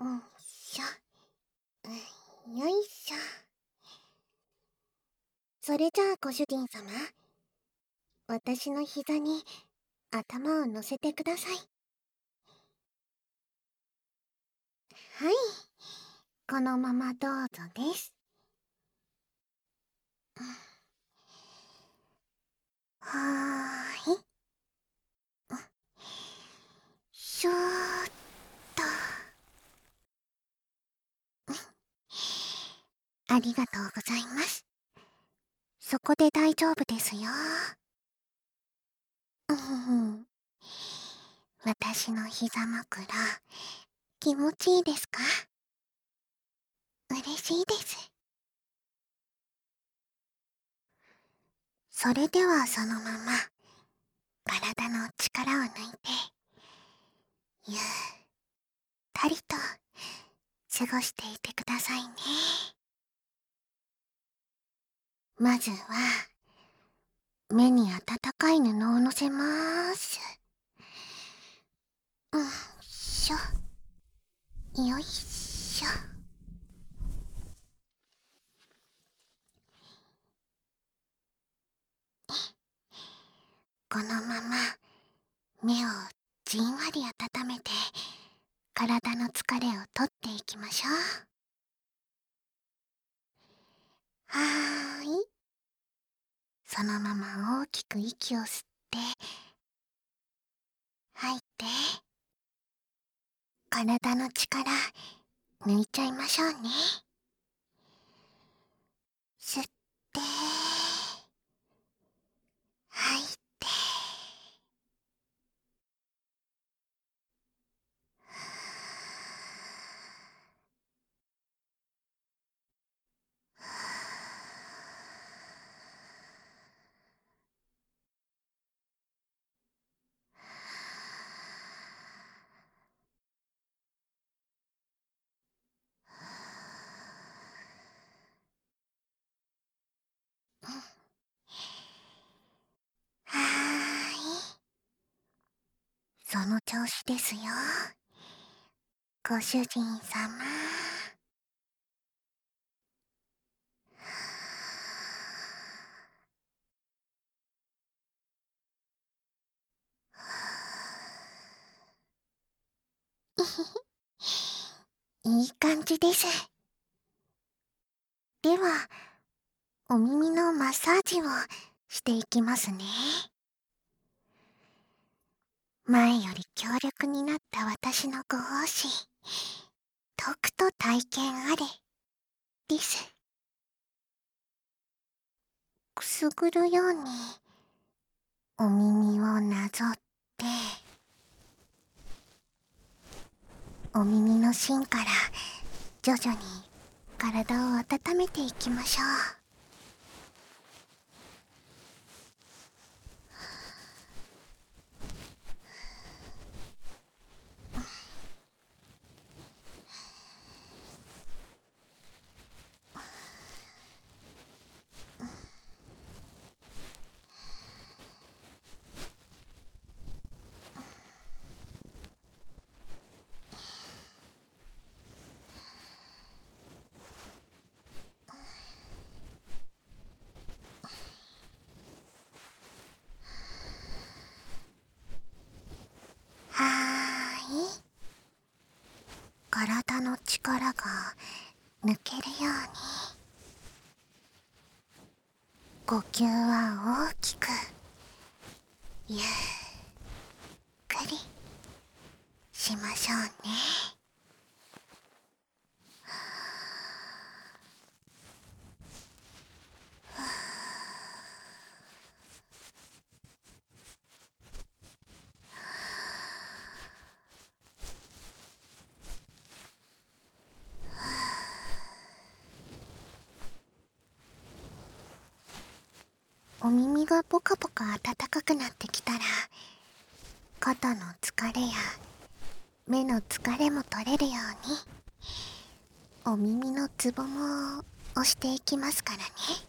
んしょ。よいしょ。それじゃあご主人様、私の膝に頭を乗せてください。はい、このままどうぞです。はーい。しょーっと。ありがとうございます。そこで大丈夫ですよ。うん。私の膝枕、気持ちいいですか？嬉しいです。それではそのまま、体の力を抜いて、ゆったりと過ごしていてくださいね。まずは、目に温かい布をのせまーす。しょ。よいしょ。このまま、目をじんわり温めて、体の疲れを取っていきましょう。はーい。そのまま大きく息を吸って、吐いて、体の力、抜いちゃいましょうね。吸って、吐いて。はーい。その調子ですよ。ご主人様。いい感じです。では、お耳のマッサージをしていきますね。前より強力になった私のご奉仕、とくと体験あれ、です。くすぐるように、お耳をなぞって、お耳の芯から徐々に体を温めていきましょう。はーい。体の力が抜けるように、呼吸は大きく、ゆっくりしましょうね。お耳がポカポカ暖かくなってきたら、肩の疲れや目の疲れも取れるように、お耳のツボも押していきますから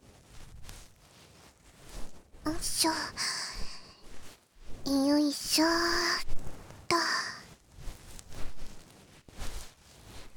ね。んしょ。よいしょーっと。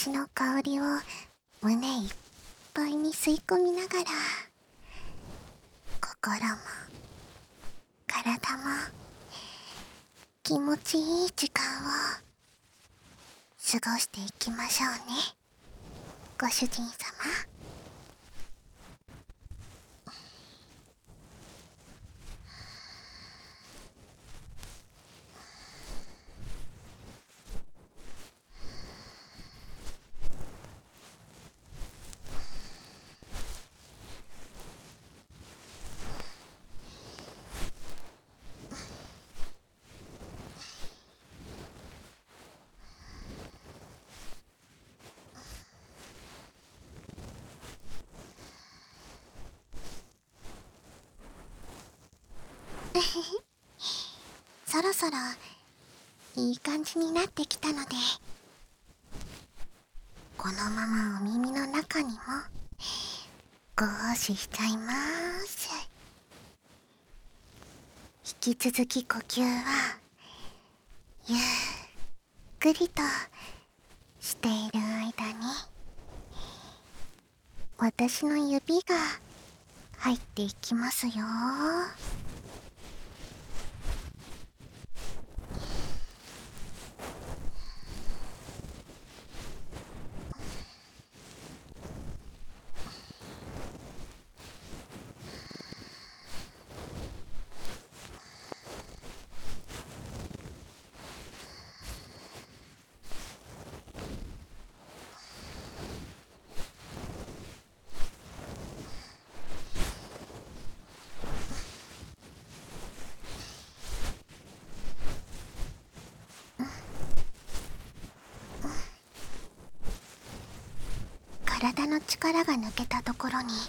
私の香りを胸いっぱいに吸い込みながら、心も体も気持ちいい時間を過ごしていきましょうね、ご主人様。そろそろいい感じになってきたので、このままお耳の中にもご奉仕しちゃいます。引き続き呼吸はゆっくりとしている間に、私の指が入っていきますよ。体の力が抜けたところに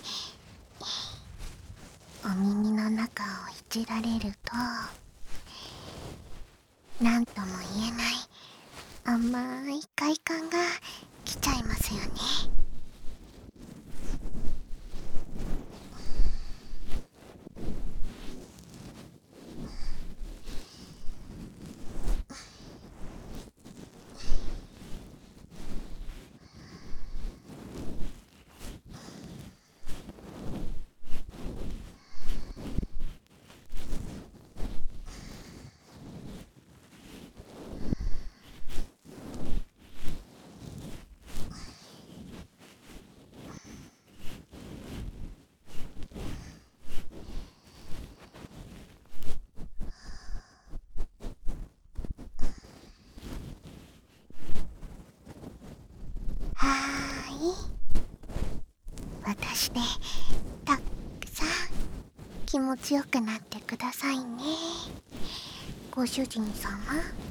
お耳の中をいじられると、なんとも言えない甘い快感が来ちゃいますよね。はーい、私でたっくさん気持ちよくなってくださいね、ご主人様。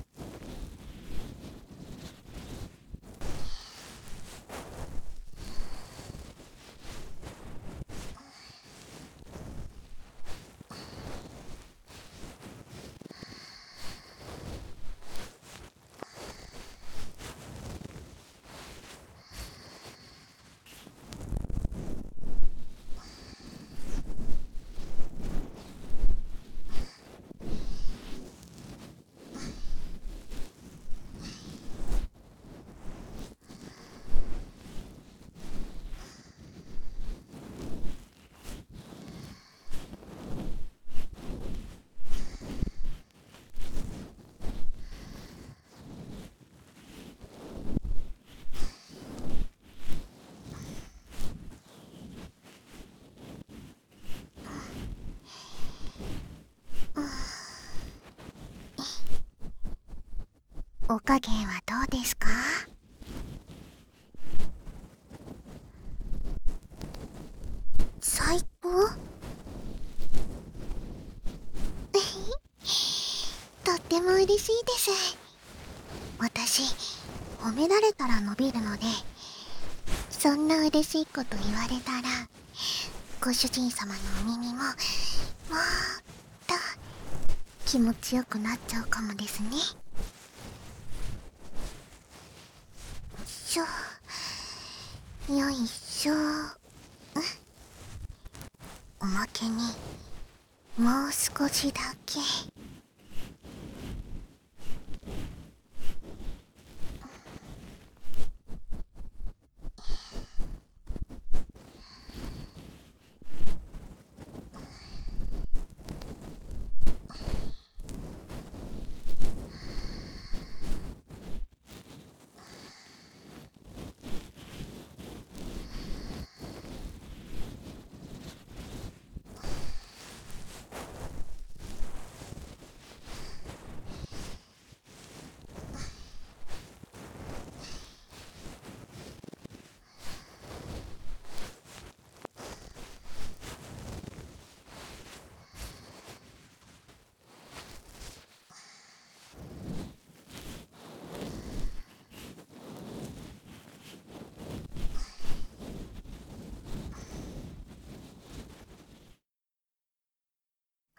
お加減はどうですか？最高？とっても嬉しいです。私、褒められたら伸びるので、そんな嬉しいこと言われたら、ご主人様のお耳ももっと気持ちよくなっちゃうかもですね。よいしょ。おまけにもう少しだけ。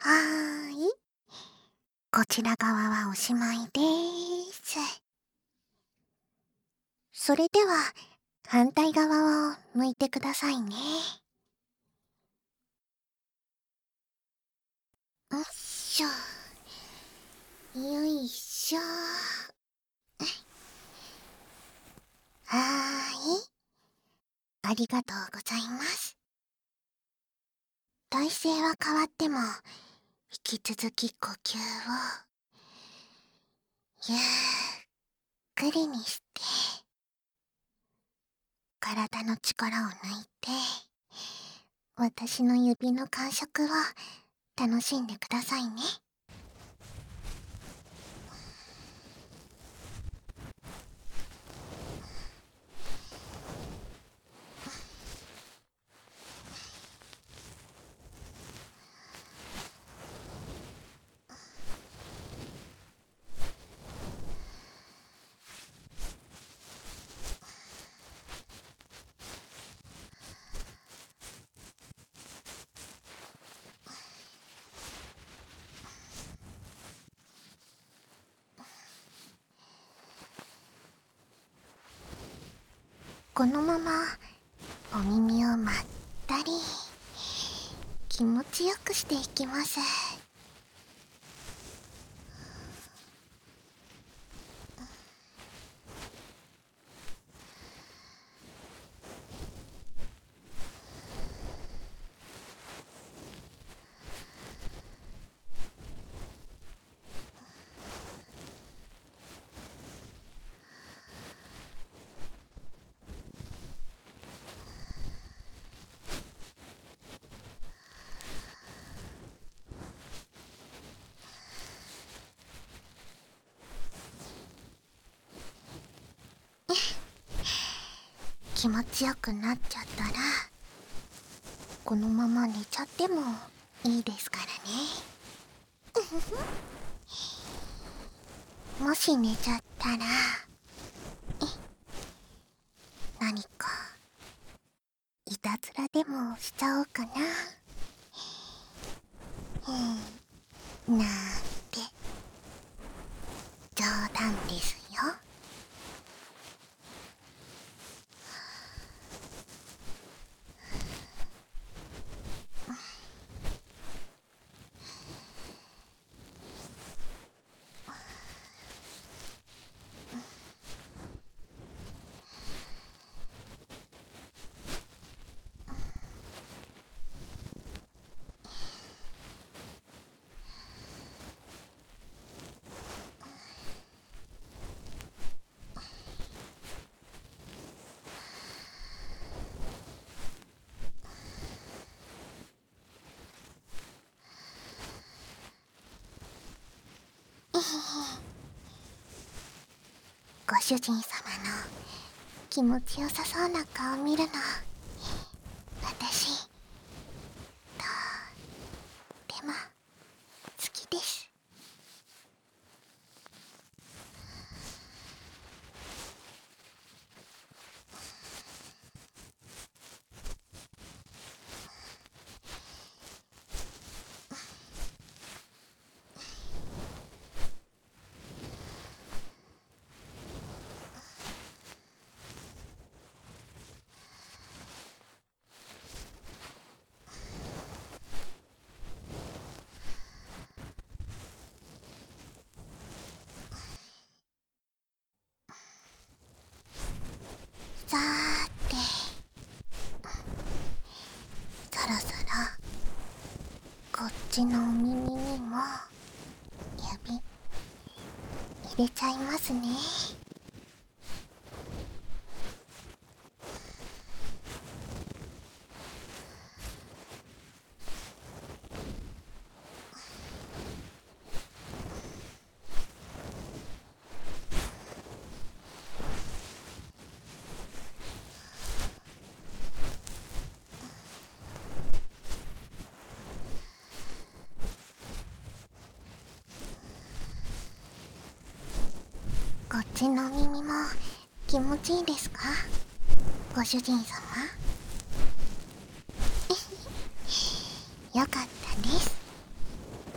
ーい。こちら側はおしまいでーす。それでは、反対側を向いてくださいね。よっしょ。よいしょ。はーい。ありがとうございます。体勢は変わっても、引き続き呼吸を、ゆっくりにして、体の力を抜いて、私の指の感触を楽しんでくださいね。このままお耳をまったり気持ちよくしていきます。気持ちよくなっちゃったらこのまま寝ちゃってもいいですからね。もし寝ちゃったら何かいたずらでもしちゃおうかな。なんて冗談ですよ。ご主人様の気持ちよさそうな顔見るの私とっても好きです。さーて、そろそろこっちのお耳にも指入れちゃいますね。こっちのお耳も気持ちいいですか、ご主人様。よかったです。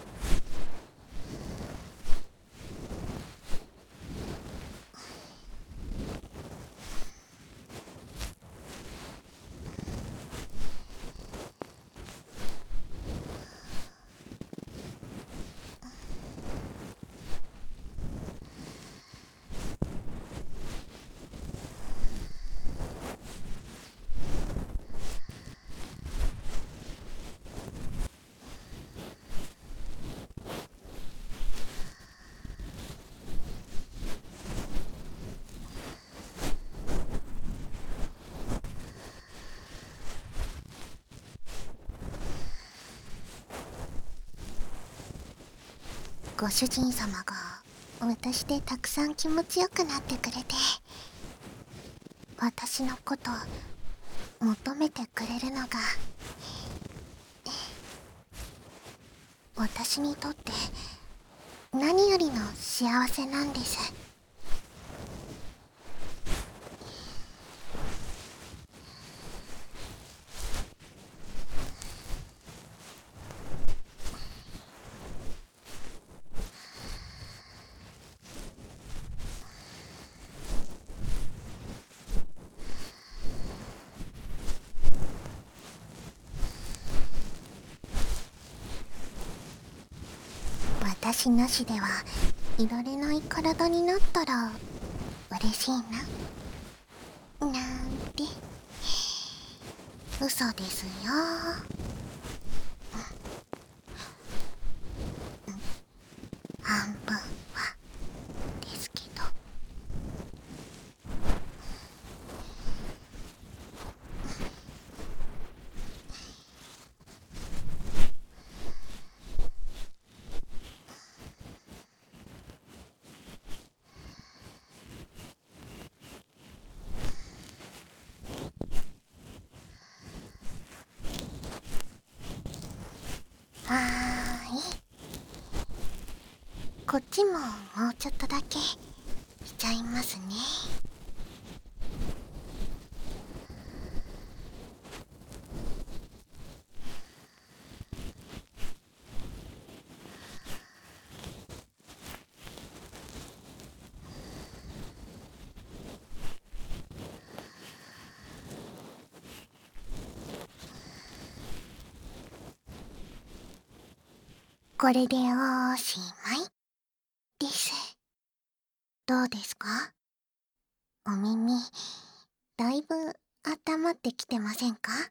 ご主人様が私でたくさん気持ちよくなってくれて、私のこと求めてくれるのが私にとって何よりの幸せなんです。私なしではいられない体になったら嬉しいな、なんて。嘘ですよ。半分はですけど。はーい。こっちももうちょっとだけしちゃいますね。これでおしまいです。どうですか？お耳、だいぶ温まってきてませんか？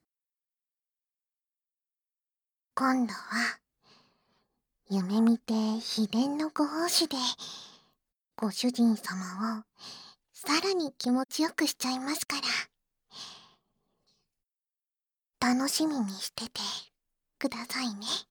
今度は夢見て秘伝のご奉仕でご主人様をさらに気持ちよくしちゃいますから、楽しみにしててくださいね。